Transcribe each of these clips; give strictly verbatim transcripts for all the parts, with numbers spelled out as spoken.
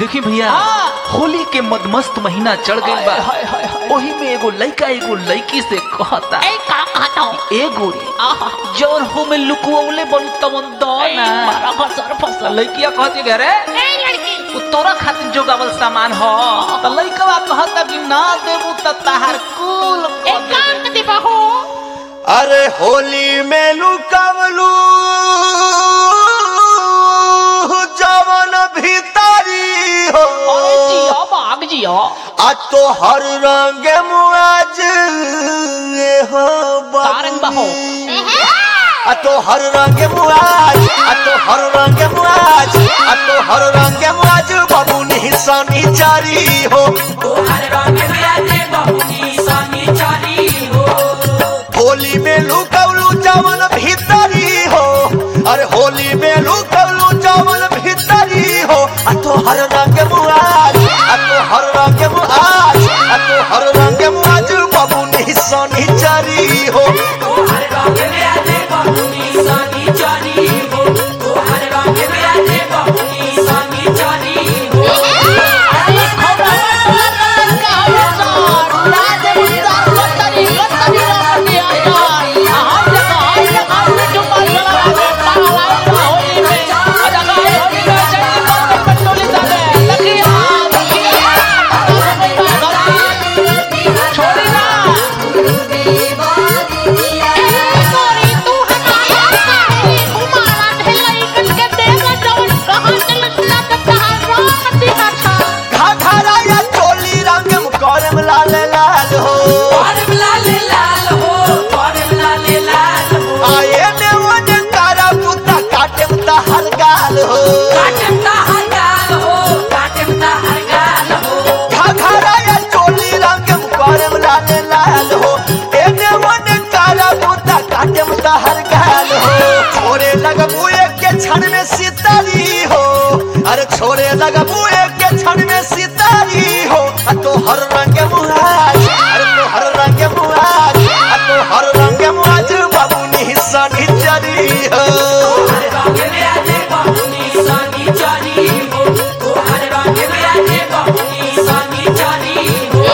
देखी भैया होली के मदमस्त महीना चढ़ गई बा। ओही में एगो लइका एगो लइकी से कहता ए का कहता हूं ए गोरी जौन हो में लुकवले बन तमन दो ना मारा फसर फसर लइकिया कहती घरे ए लड़की वो तोरा खातिर जोगावल सामान हो त लइकवा कहता कि ना देबू त तहार कुल एकांत दिबहू। अरे होली में लुकवलू जवन भीतरी हो अरे जिया बाग जिया आ तो हर रंग मुआज हो तारंग बहो आ तो हर रंग मुआज आ तो हर रंग मुआज आ तो हर रंग मुआज बबुनी सनी चारी हो हर रंग मुआज बबुनी सनी चारी हो। होली में लुकवलू जवन भीतरी हो अरे होली में लुकवलू जवन भीतरी हो आ तो हर रंग मुआज आ तो हर रंग मुआज आ तो हर रंग मुआज बबुनी सनी चारी हो हर रंग मुआज बबुनी सनी चारी हो। हर रंग मुआज बबुनी सनी चारी हो। अरे खबर का सर राज मुंदार गतरी गतरी रमनिया यार हम जगह हम जगह में जुमल लगा पाला होली में जगह होली में चली पटोली साले लखिया छोड़ी ना गोरी तू हमारा काहे घुमाला ढेलाई कट के देगा जवन कहां चलना त तहार राम दिना था घाघरा या चोली रंग करम लाल लाल हो करम लाल लाल हो करम लाल लाल हो। आए ने वन तारा पुता काटम तहर गाल हो काटम तहर गाल हो काटम तहर गाल हो। घाघरा या चोली रंग करम लाल लाल हो एने वन तारा पुता काटम तहर गाल हो छोरे लगबू एक के क्षण में सितारी हो अरे छोरे लगबू एक के क्षण में सितारी हो आ तो हर रंग मुआज अरे तो हर रंग मुआज आ तो हर रंग मुआज बबुनी सनी चरी हो हर रंग मुआज बबुनी सनी चारी हो। हर रंग मुआज बबुनी सनी चारी हो।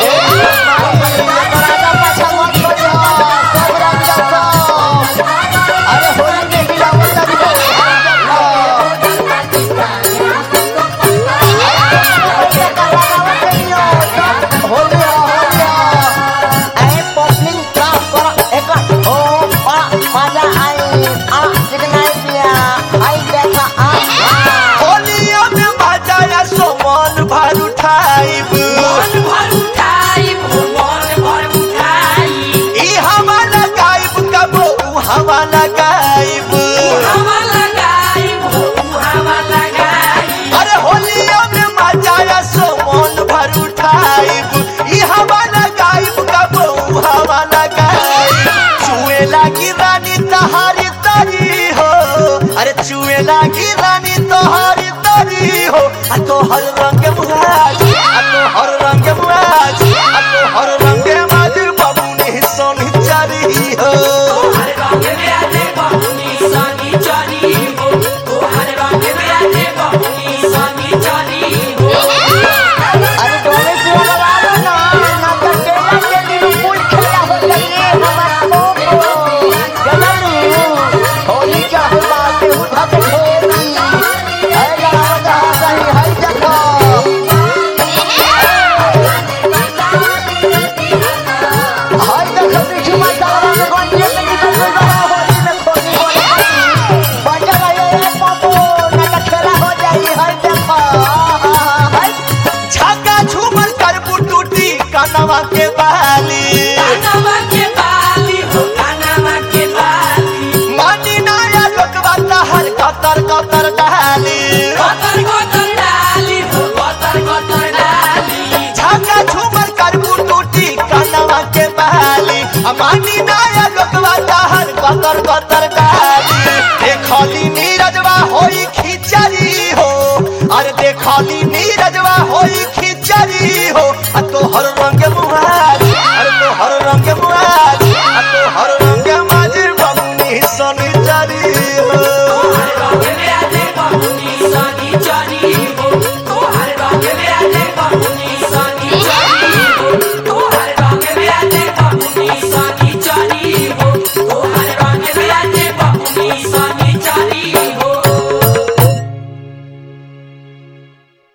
होलिया में मजा सो मन भर उठाइब मन भर उठाई हो मन भर उठाई। ई हमारा गायब कबो ऊ हमारा गायब हवा लगाई हो हवा लगाई। अरे होलिया में मजा सो मन भर उठाइब ई हमारा गायब कबो ऊ हमारा गायब चुए लागी रानी तहारी तरी हो अरे चुए लागी रानी तहारी तरी हो आ तो हर रंग मुआज आ तो हर रंग मुआज आ तो हर